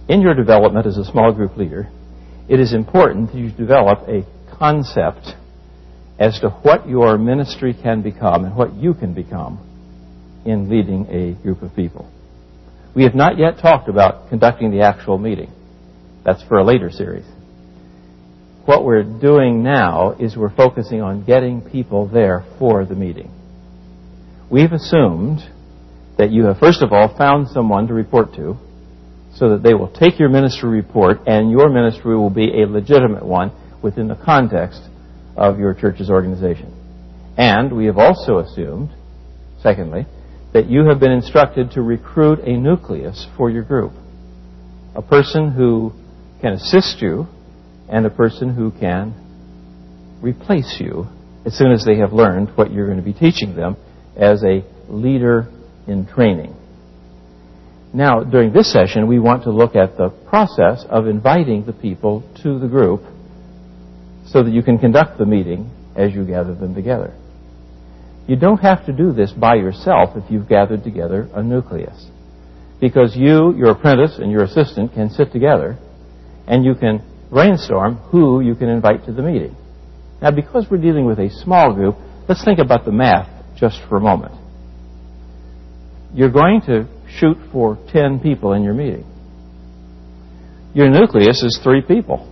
in your development as a small group leader, it is important that you develop a concept as to what your ministry can become and what you can become in leading a group of people. We have not yet talked about conducting the actual meeting. That's for a later series. What we're doing now is we're focusing on getting people there for the meeting. We've assumed that you have, first of all, found someone to report to so that they will take your ministry report and your ministry will be a legitimate one within the context of your church's organization. And we have also assumed, secondly, that you have been instructed to recruit a nucleus for your group. A person who can assist you and a person who can replace you as soon as they have learned what you're going to be teaching them as a leader in training. Now, during this session, we want to look at the process of inviting the people to the group so that you can conduct the meeting as you gather them together. You don't have to do this by yourself if you've gathered together a nucleus, because you, your apprentice, and your assistant can sit together and you can brainstorm who you can invite to the meeting. Now, because we're dealing with a small group, let's think about the math just for a moment. You're going to shoot for 10 people in your meeting. Your nucleus is 3 people.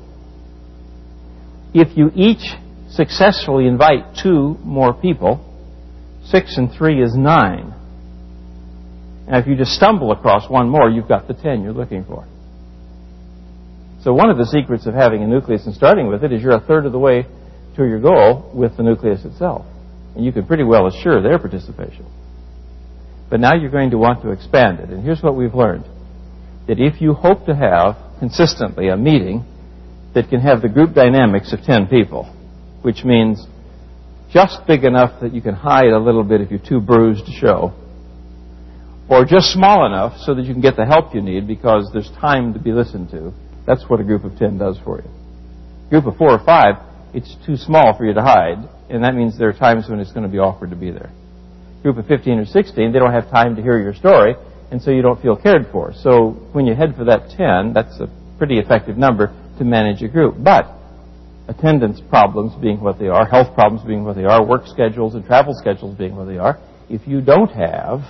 If you each successfully invite 2 more people, 6 and 3 is 9. And if you just stumble across one more, you've got the 10 you're looking for. So one of the secrets of having a nucleus and starting with it is you're a third of the way to your goal with the nucleus itself. And you can pretty well assure their participation. But now you're going to want to expand it. And here's what we've learned. That if you hope to have consistently a meeting that can have the group dynamics of 10 people, which means just big enough that you can hide a little bit if you're too bruised to show, or just small enough so that you can get the help you need because there's time to be listened to, that's what a group of 10 does for you. A group of 4 or 5, it's too small for you to hide, and that means there are times when it's going to be awkward to be there. A group of 15 or 16, they don't have time to hear your story, and so you don't feel cared for. So when you head for that 10, that's a pretty effective number to manage a group. But attendance problems being what they are, health problems being what they are, work schedules and travel schedules being what they are, if you don't have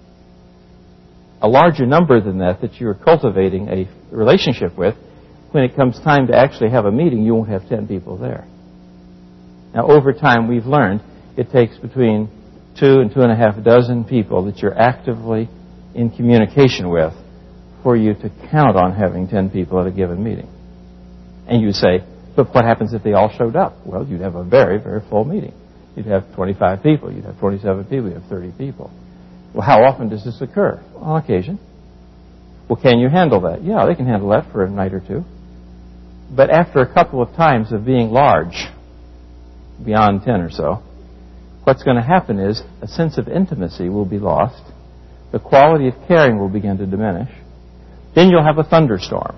a larger number than that you're cultivating a relationship with, when it comes time to actually have a meeting, you won't have 10 people there. Now, over time, we've learned it takes between 2 and 2.5 dozen people that you're actively in communication with for you to count on having 10 people at a given meeting. And you say, but what happens if they all showed up? Well, you'd have a very, very full meeting. You'd have 25 people. You'd have 27 people. You'd have 30 people. Well, how often does this occur? On occasion. Well, can you handle that? Yeah, they can handle that for a night or two. But after a couple of times of being large, beyond 10 or so, what's going to happen is a sense of intimacy will be lost. The quality of caring will begin to diminish. Then you'll have a thunderstorm.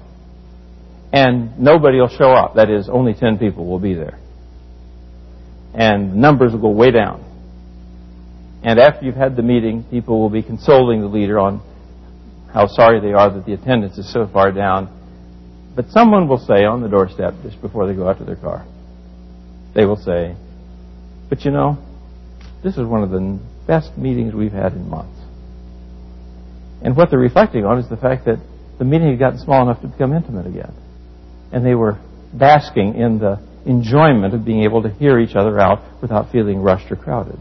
And nobody will show up. That is, only 10 people will be there. And numbers will go way down. And after you've had the meeting, people will be consoling the leader on how sorry they are that the attendance is so far down. But someone will say on the doorstep, just before they go out to their car, they will say, but you know, this is one of the best meetings we've had in months. And what they're reflecting on is the fact that the meeting had gotten small enough to become intimate again. And they were basking in the enjoyment of being able to hear each other out without feeling rushed or crowded.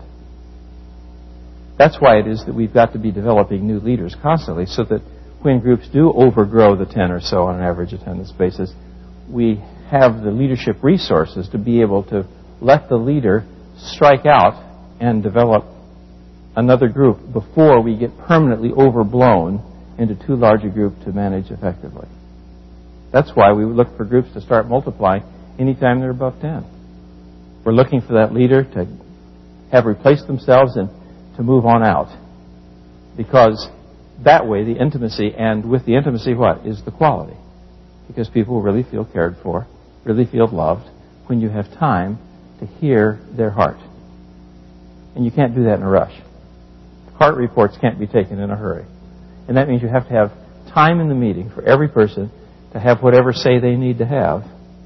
That's why it is that we've got to be developing new leaders constantly, so that when groups do overgrow the 10 or so on an average attendance basis, we have the leadership resources to be able to let the leader strike out and develop another group before we get permanently overblown into too large a group to manage effectively. That's why we look for groups to start multiplying anytime they're above 10. We're looking for that leader to have replaced themselves and to move on out. Because that way the intimacy, and with the intimacy what? Is the quality. Because people will really feel cared for, really feel loved when you have time to hear their heart. And you can't do that in a rush. Heart reports can't be taken in a hurry. And that means you have to have time in the meeting for every person to have whatever say they need to have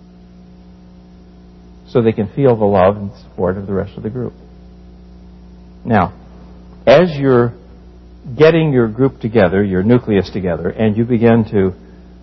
so they can feel the love and support of the rest of the group. Now, as you're getting your group together, your nucleus together, and you begin to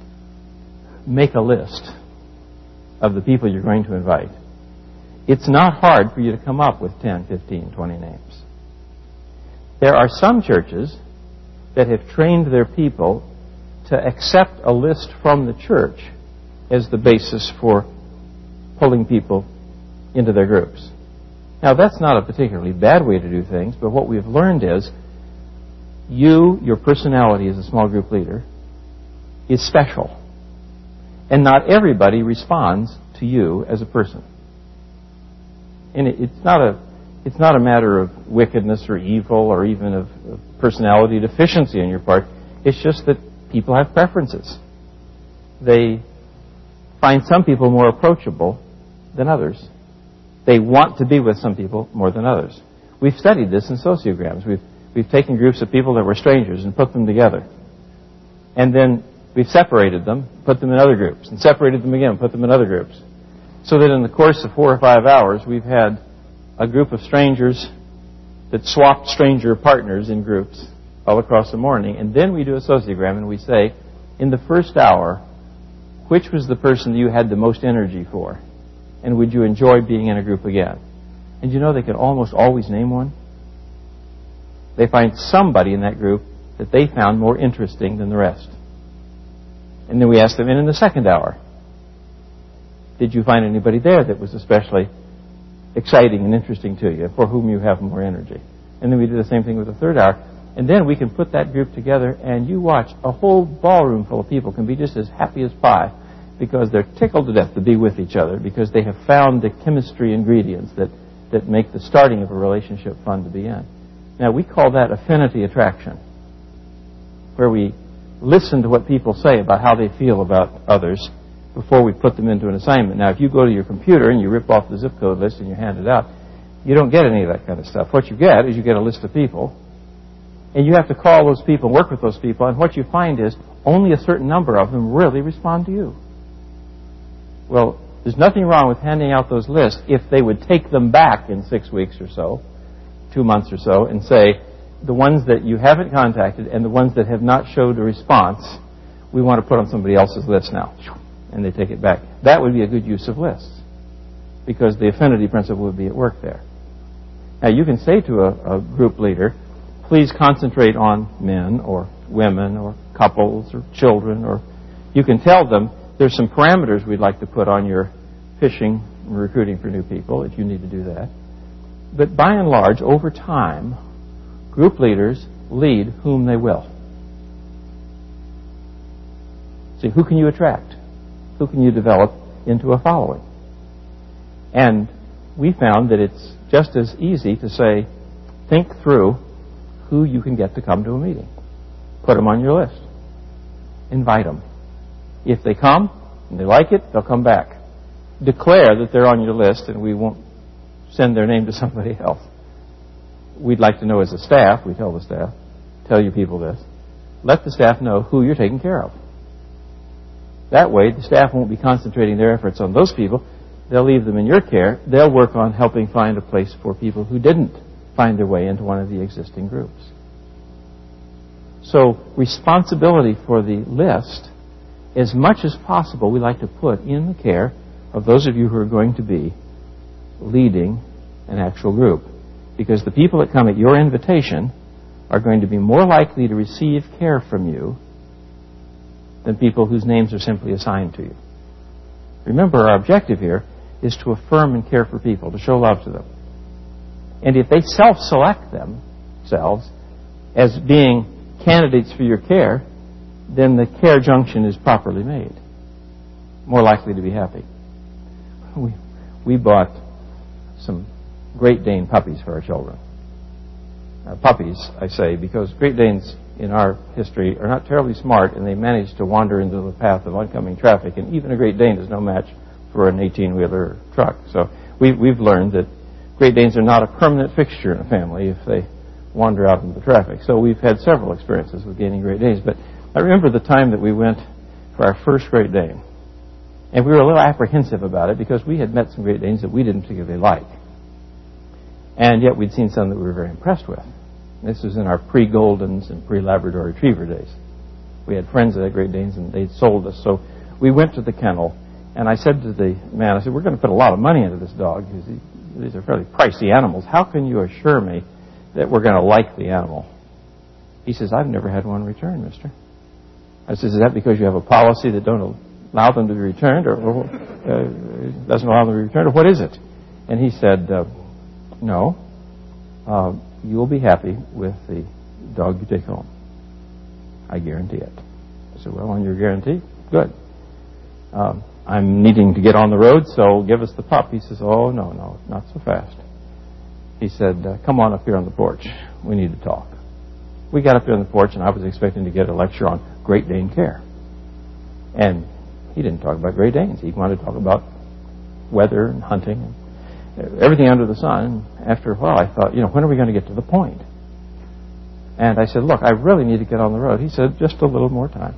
make a list of the people you're going to invite, it's not hard for you to come up with 10, 15, 20 names. There are some churches that have trained their people to accept a list from the church as the basis for pulling people into their groups. Now, that's not a particularly bad way to do things, but what we've learned is your personality as a small group leader is special. And not everybody responds to you as a person. And it's not a matter of wickedness or evil or even of personality deficiency on your part. It's just that people have preferences. They find some people more approachable than others. They want to be with some people more than others. We've studied this in sociograms. We've taken groups of people that were strangers and put them together. And then we've separated them, put them in other groups, and separated them again, put them in other groups. So that in the course of 4 or 5 hours, we've had a group of strangers that swapped stranger partners in groups all across the morning. And then we do a sociogram and we say, in the first hour, which was the person that you had the most energy for? And would you enjoy being in a group again? And you know they can almost always name one. They find somebody in that group that they found more interesting than the rest. And then we ask them, and in the second hour, did you find anybody there that was especially exciting and interesting to you, for whom you have more energy? And then we do the same thing with the third hour. And then we can put that group together, and you watch a whole ballroom full of people can be just as happy as pie because they're tickled to death to be with each other, because they have found the chemistry ingredients that make the starting of a relationship fun to be in. Now, we call that affinity attraction, where we listen to what people say about how they feel about others before we put them into an assignment. Now, if you go to your computer and you rip off the zip code list and you hand it out, you don't get any of that kind of stuff. What you get is you get a list of people, and you have to call those people, work with those people, and what you find is only a certain number of them really respond to you. Well, there's nothing wrong with handing out those lists if they would take them back in 6 weeks or so, 2 months or so, and say, the ones that you haven't contacted and the ones that have not showed a response, we want to put on somebody else's list now. And they take it back. That would be a good use of lists, because the affinity principle would be at work there. Now, you can say to a group leader, please concentrate on men or women or couples or children, or you can tell them there's some parameters we'd like to put on your fishing and recruiting for new people if you need to do that. But by and large, over time, group leaders lead whom they will. See, who can you attract? Who can you develop into a following? And we found that it's just as easy to say, think through who you can get to come to a meeting. Put them on your list. Invite them. If they come and they like it, they'll come back. Declare that they're on your list, and we won't send their name to somebody else. We'd like to know as a staff, we tell the staff, tell your people this, let the staff know who you're taking care of. That way, the staff won't be concentrating their efforts on those people. They'll leave them in your care. They'll work on helping find a place for people who didn't find their way into one of the existing groups. So, responsibility for the list, as much as possible, we like to put in the care of those of you who are going to be leading an actual group. Because the people that come at your invitation are going to be more likely to receive care from you than people whose names are simply assigned to you. Remember, our objective here is to affirm and care for people, to show love to them. And if they self-select themselves as being candidates for your care, then the care junction is properly made. More likely to be happy. We bought some Great Dane puppies for our children. Puppies, I say, because Great Danes in our history are not terribly smart, and they manage to wander into the path of oncoming traffic, and even a Great Dane is no match for an 18-wheeler truck. So we've learned that Great Danes are not a permanent fixture in a family if they wander out into the traffic. So we've had several experiences with gaining Great Danes, but I remember the time that we went for our first Great Dane. And we were a little apprehensive about it because we had met some Great Danes that we didn't particularly like. And yet we'd seen some that we were very impressed with. This was in our pre-Goldens and pre-Labrador Retriever days. We had friends that had Great Danes and they'd sold us. So we went to the kennel and I said to the man, I said, we're going to put a lot of money into this dog. These are fairly pricey animals. How can you assure me that we're going to like the animal? He says, I've never had one returned, mister. I said, is that because you have a policy that don't allow them to be returned or doesn't allow them to be returned, or what is it? And he said, no, you will be happy with the dog you take home. I guarantee it. I said, well, on your guarantee, good. I'm needing to get on the road, so give us the pup. He says, oh, no, not so fast. He said, come on up here on the porch. We need to talk. We got up there on the porch, and I was expecting to get a lecture on Great Dane care. And he didn't talk about Great Danes. He wanted to talk about weather and hunting and everything under the sun. And after a while, I thought, when are we going to get to the point? And I said, look, I really need to get on the road. He said, just a little more time.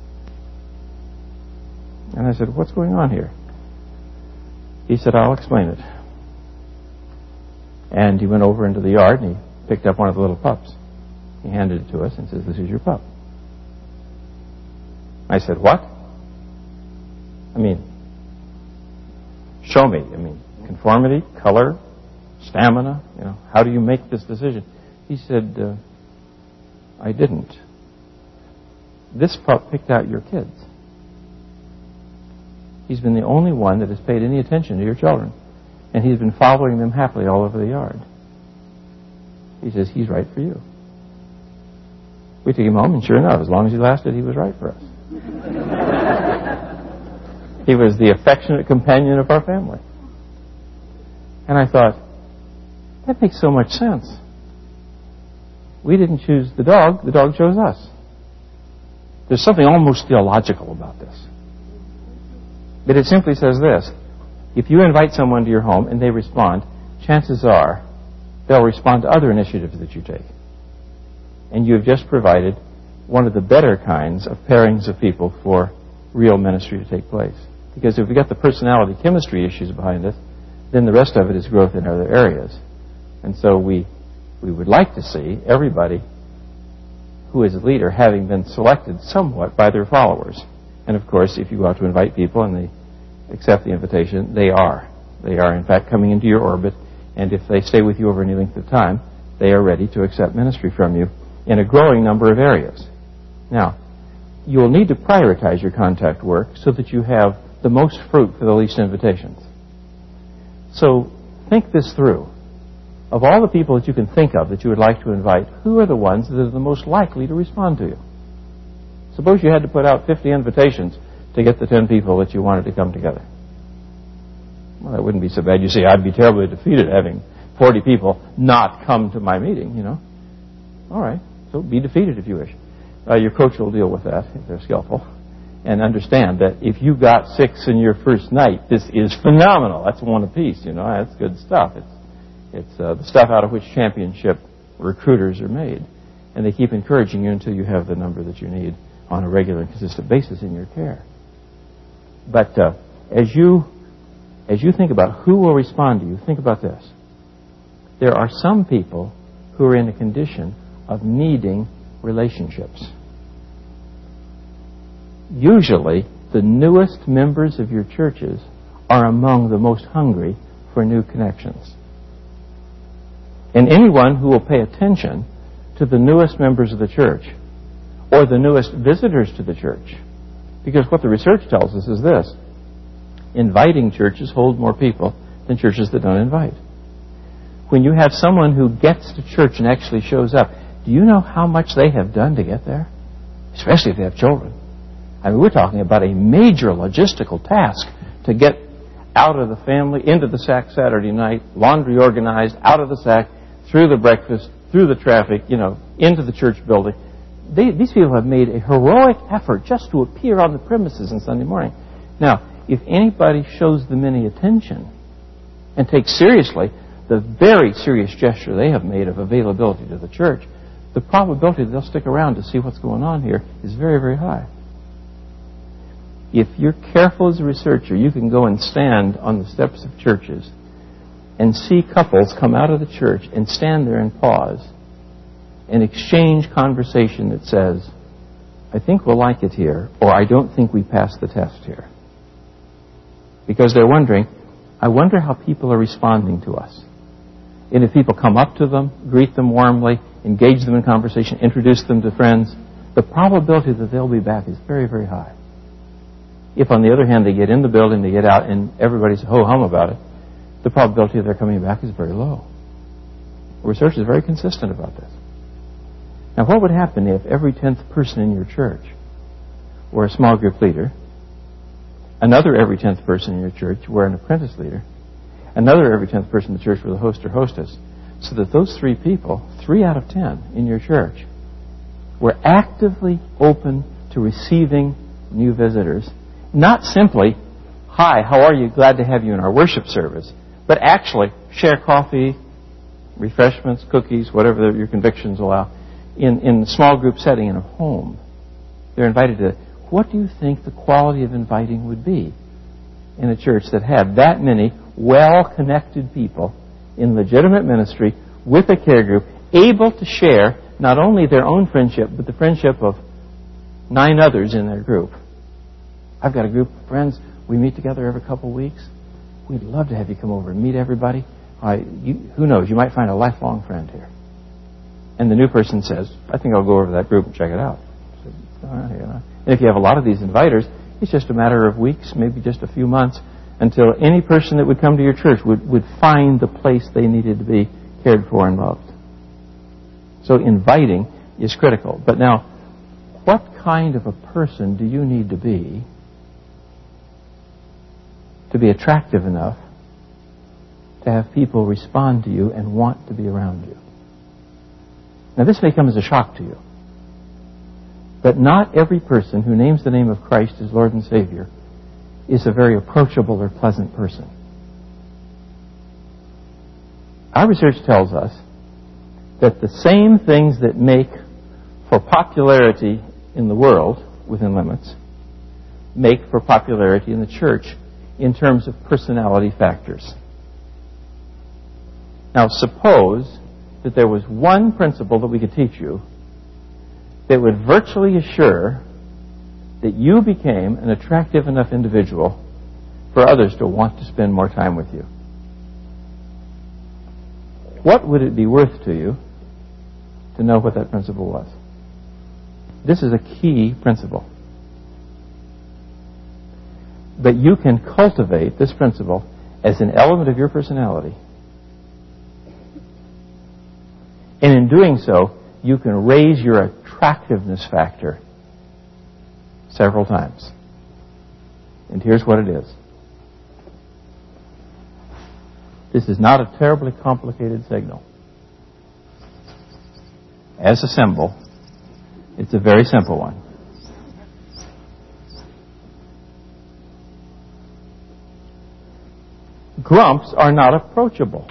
And I said, what's going on here? He said, I'll explain it. And he went over into the yard and he picked up one of the little pups. He handed it to us and says, this is your pup. I said, what? Show me. Conformity, color, stamina, how do you make this decision? He said, I didn't. This pup picked out your kids. He's been the only one that has paid any attention to your children. And he's been following them happily all over the yard. He says, he's right for you. We took him home, and sure enough, as long as he lasted, he was right for us. He was the affectionate companion of our family. And I thought, that makes so much sense. We didn't choose the dog chose us. There's something almost theological about this. But it simply says this: if you invite someone to your home and they respond, chances are they'll respond to other initiatives that you take. And you have just provided one of the better kinds of pairings of people for real ministry to take place. Because if we got the personality chemistry issues behind us, then the rest of it is growth in other areas. And so we would like to see everybody who is a leader having been selected somewhat by their followers. And of course, if you go out to invite people and they accept the invitation, they are. They are, in fact, coming into your orbit. And if they stay with you over any length of time, they are ready to accept ministry from you in a growing number of areas. Now, you will need to prioritize your contact work so that you have the most fruit for the least invitations. So think this through. Of all the people that you can think of that you would like to invite, who are the ones that are the most likely to respond to you? Suppose you had to put out 50 invitations to get the 10 people that you wanted to come together. Well, that wouldn't be so bad. You see, I'd be terribly defeated having 40 people not come to my meeting, All right, so be defeated if you wish. Your coach will deal with that if they're skillful. And understand that if you got 6 in your first night, this is phenomenal. That's one apiece, That's good stuff. It's the stuff out of which championship recruiters are made. And they keep encouraging you until you have the number that you need on a regular and consistent basis in your care. But as you think about who will respond to you, think about this. There are some people who are in a condition of needing relationships. Usually, the newest members of your churches are among the most hungry for new connections. And anyone who will pay attention to the newest members of the church or the newest visitors to the church, because what the research tells us is this: inviting churches hold more people than churches that don't invite. When you have someone who gets to church and actually shows up, do you know how much they have done to get there? Especially if they have children. We're talking about a major logistical task to get out of the family, into the sack Saturday night, laundry organized, out of the sack, through the breakfast, through the traffic, into the church building. These people have made a heroic effort just to appear on the premises on Sunday morning. Now, if anybody shows them any attention and takes seriously the very serious gesture they have made of availability to the church, the probability that they'll stick around to see what's going on here is very, very high. If you're careful as a researcher, you can go and stand on the steps of churches and see couples come out of the church and stand there and pause and exchange conversation that says, I think we'll like it here, or I don't think we passed the test here. Because they're wondering, I wonder how people are responding to us. And if people come up to them, greet them warmly, engage them in conversation, introduce them to friends, the probability that they'll be back is very, very high. If, on the other hand, they get in the building, they get out, and everybody's ho-hum about it, the probability of their coming back is very low. Research is very consistent about this. Now, what would happen if every 10th person in your church were a small group leader, another every 10th person in your church were an apprentice leader, another every 10th person in the church were the host or hostess, so that those 3 people, 3 out of 10 in your church, were actively open to receiving new visitors? Not simply, hi, how are you? Glad to have you in our worship service. But actually, share coffee, refreshments, cookies, whatever your convictions allow, in a small group setting in a home. They're invited to, what do you think the quality of inviting would be in a church that had that many well-connected people in legitimate ministry with a care group, able to share not only their own friendship, but the friendship of 9 others in their group? I've got a group of friends. We meet together every couple of weeks. We'd love to have you come over and meet everybody. Who knows? You might find a lifelong friend here. And the new person says, I think I'll go over to that group and check it out. And if you have a lot of these inviters, it's just a matter of weeks, maybe just a few months, until any person that would come to your church would find the place they needed to be cared for and loved. So inviting is critical. But now, what kind of a person do you need to be attractive enough to have people respond to you and want to be around you? Now, this may come as a shock to you, but not every person who names the name of Christ as Lord and Savior is a very approachable or pleasant person. Our research tells us that the same things that make for popularity in the world, within limits, make for popularity in the church in terms of personality factors. Now, suppose that there was one principle that we could teach you that would virtually assure that you became an attractive enough individual for others to want to spend more time with you. What would it be worth to you to know what that principle was? This is a key principle. But you can cultivate this principle as an element of your personality. And in doing so, you can raise your attractiveness factor several times. And here's what it is. This is not a terribly complicated signal. As a symbol, it's a very simple one. Grumps are not approachable.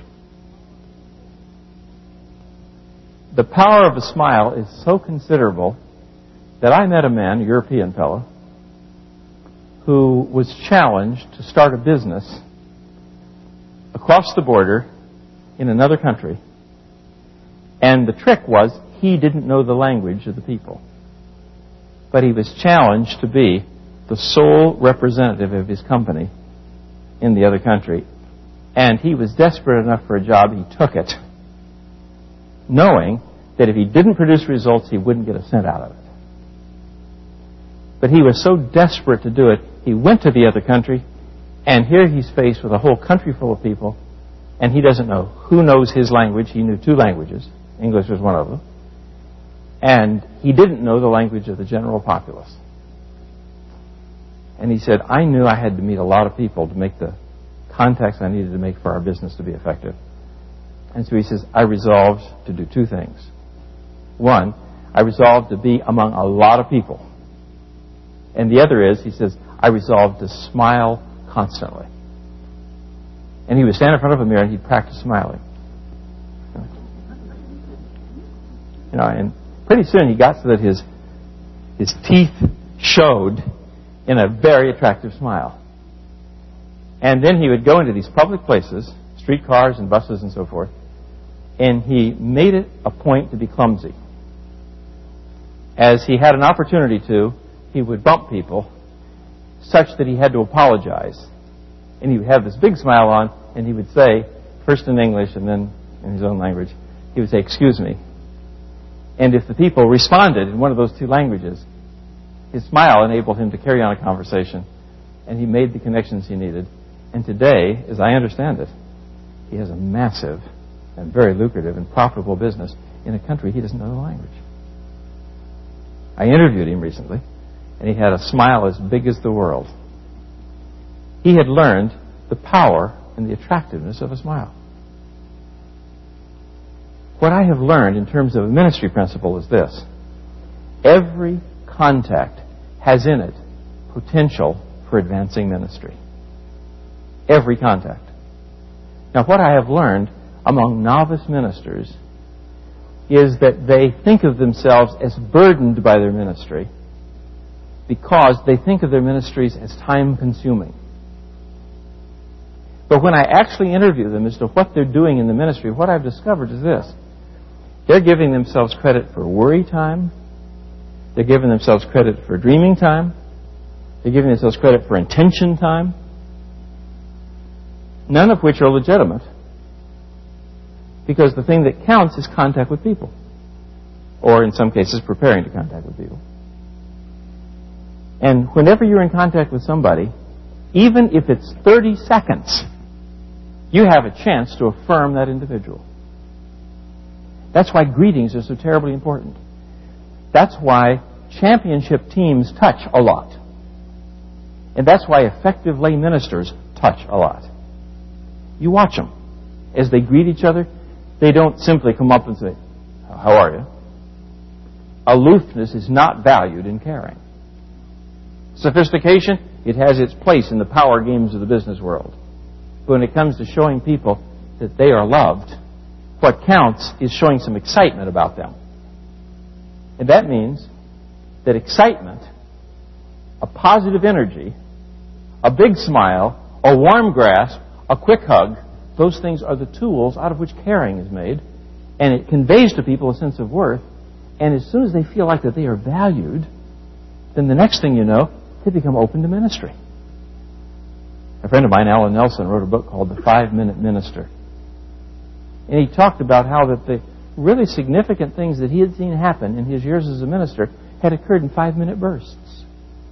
The power of a smile is so considerable that I met a man, a European fellow, who was challenged to start a business across the border in another country. And the trick was he didn't know the language of the people. But he was challenged to be the sole representative of his company in the other country. And he was desperate enough for a job, he took it, knowing that if he didn't produce results, he wouldn't get a cent out of it. But he was so desperate to do it, he went to the other country, and here he's faced with a whole country full of people, and he doesn't know who knows his language. He knew 2 languages. English was one of them. And he didn't know the language of the general populace. And he said, I knew I had to meet a lot of people to make the contacts I needed to make for our business to be effective. And so he says, I resolved to do 2 things. One, I resolved to be among a lot of people. And the other is, he says, I resolved to smile constantly. And he would stand in front of a mirror and he'd practice smiling. And pretty soon he got so that his teeth showed in a very attractive smile. And then he would go into these public places, streetcars and buses and so forth, and he made it a point to be clumsy. As he had an opportunity to, he would bump people such that he had to apologize. And he would have this big smile on, and he would say, first in English and then in his own language, he would say, "Excuse me." And if the people responded in one of those two languages, his smile enabled him to carry on a conversation, and he made the connections he needed. And today, as I understand it, he has a massive and very lucrative and profitable business in a country he doesn't know the language. I interviewed him recently, and he had a smile as big as the world. He had learned the power and the attractiveness of a smile. What I have learned in terms of a ministry principle is this: every contact has in it potential for advancing ministry. Every contact. Now, what I have learned among novice ministers is that they think of themselves as burdened by their ministry because they think of their ministries as time-consuming. But when I actually interview them as to what they're doing in the ministry, what I've discovered is this: they're giving themselves credit for worry time. They're giving themselves credit for dreaming time. They're giving themselves credit for intention time. None of which are legitimate, because the thing that counts is contact with people, or in some cases preparing to contact with people. And whenever you're in contact with somebody, even if it's 30 seconds, you have a chance to affirm that individual. That's why greetings are so terribly important. That's why championship teams touch a lot. And that's why effective lay ministers touch a lot. You watch them. As they greet each other, they don't simply come up and say, "How are you?" Aloofness is not valued in caring. Sophistication, it has its place in the power games of the business world. But when it comes to showing people that they are loved, what counts is showing some excitement about them. And that means that excitement, a positive energy, a big smile, a warm grasp, a quick hug, those things are the tools out of which caring is made. And it conveys to people a sense of worth. And as soon as they feel like that they are valued, then the next thing you know, they become open to ministry. A friend of mine, Alan Nelson, wrote a book called The 5-Minute Minister. And he talked about how that the really significant things that he had seen happen in his years as a minister had occurred in 5-minute bursts.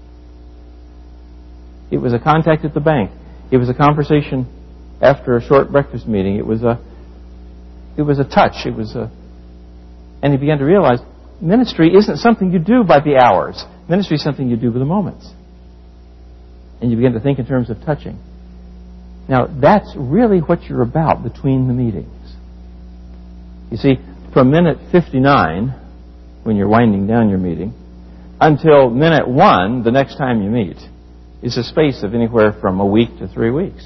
It was a contact at the bank. It was a conversation after a short breakfast meeting. It was a touch. And he began to realize ministry isn't something you do by the hours. Ministry is something you do by the moments. And you begin to think in terms of touching. Now, that's really what you're about between the meetings. You see, from minute 59, when you're winding down your meeting, until minute 1, the next time you meet, is a space of anywhere from a week to 3 weeks.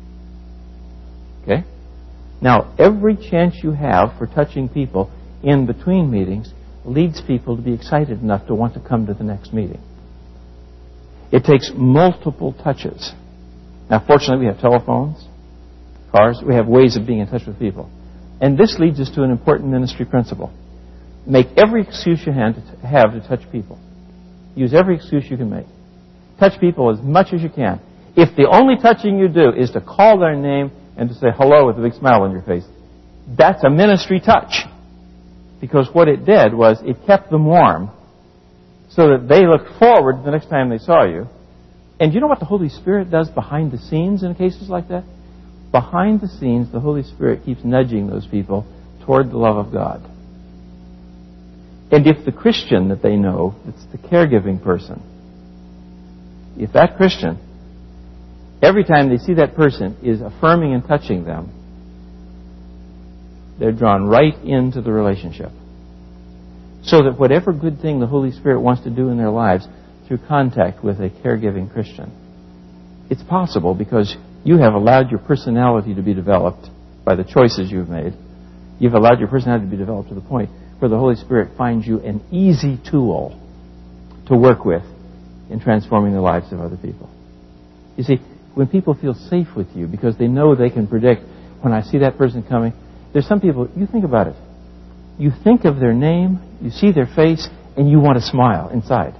Okay? Now, every chance you have for touching people in between meetings leads people to be excited enough to want to come to the next meeting. It takes multiple touches. Now, fortunately, we have telephones, cars. We have ways of being in touch with people. And this leads us to an important ministry principle. Make every excuse you have to touch people. Use every excuse you can make. Touch people as much as you can. If the only touching you do is to call their name and to say hello with a big smile on your face, that's a ministry touch. Because what it did was it kept them warm so that they looked forward to the next time they saw you. And you know what the Holy Spirit does behind the scenes in cases like that? Behind the scenes, the Holy Spirit keeps nudging those people toward the love of God. And if the Christian that they know, it's the caregiving person, if that Christian, every time they see that person, is affirming and touching them, they're drawn right into the relationship. So that whatever good thing the Holy Spirit wants to do in their lives through contact with a caregiving Christian, it's possible because you have allowed your personality to be developed by the choices you've made. You've allowed your personality to be developed to the point where the Holy Spirit finds you an easy tool to work with in transforming the lives of other people. You see, when people feel safe with you because they know they can predict, when I see that person coming, there's some people, you think about it. You think of their name, you see their face, and you want to smile inside.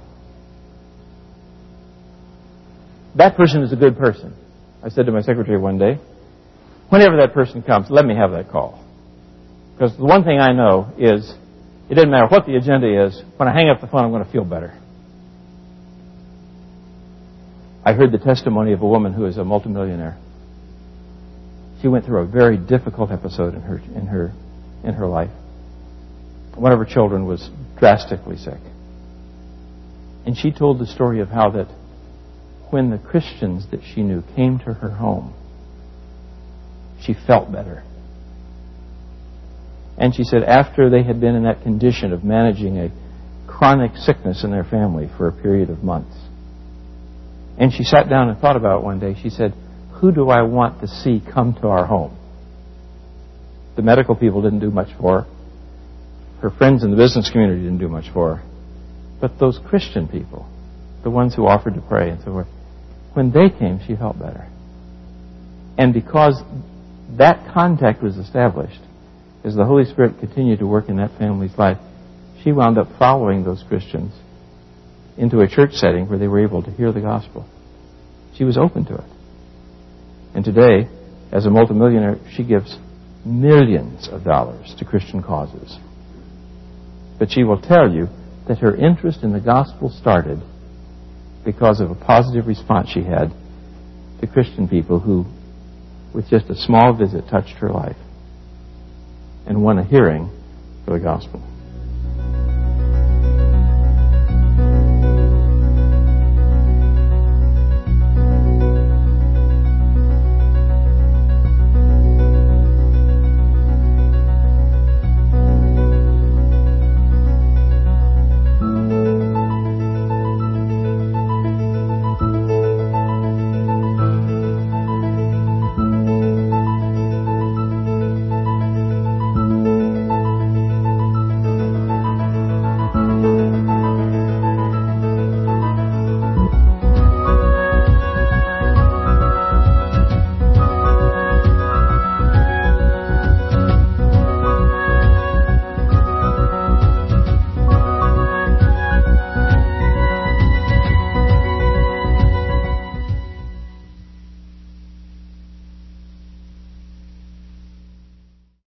That person is a good person. I said to my secretary one day, whenever that person comes, let me have that call. Because the one thing I know is, it doesn't matter what the agenda is, when I hang up the phone, I'm going to feel better. I heard the testimony of a woman who is a multimillionaire. She went through a very difficult episode in her life. One of her children was drastically sick. And she told the story of how that when the Christians that she knew came to her home, she felt better. And she said after they had been in that condition of managing a chronic sickness in their family for a period of months, and she sat down and thought about it one day, she said, who do I want to see come to our home? The medical people didn't do much for her. Her friends in the business community didn't do much for her. But those Christian people, the ones who offered to pray and so forth, when they came, she felt better. And because that contact was established, as the Holy Spirit continued to work in that family's life, she wound up following those Christians into a church setting where they were able to hear the gospel. She was open to it. And today, as a multimillionaire, she gives millions of dollars to Christian causes. But she will tell you that her interest in the gospel started because of a positive response she had to Christian people who, with just a small visit, touched her life and won a hearing for the gospel.